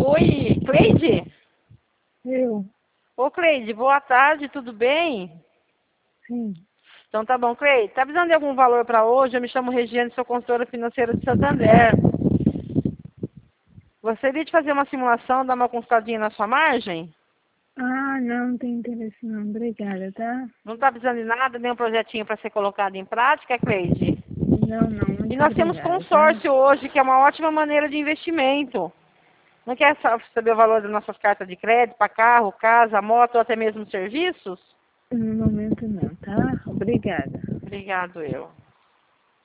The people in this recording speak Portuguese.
Oi, Cleide? Eu? Ô, Cleide, boa tarde, tudo bem? Sim. Então tá bom, Cleide. Tá precisando de algum valor para hoje? Eu me chamo Regiane, sou consultora financeira de Santander. Gostaria de fazer uma simulação, dar uma consultadinha na sua margem? Ah, não tem interesse não. Obrigada, tá? Não tá precisando de nada, nenhum projetinho para ser colocado em prática, Cleide? Não, E muito nós temos obrigada, tá? consórcio hoje, que é uma ótima maneira de investimento. Não quer saber o valor das nossas cartas de crédito para carro, casa, moto ou até mesmo serviços? No momento não, tá? Obrigada. Obrigado, eu.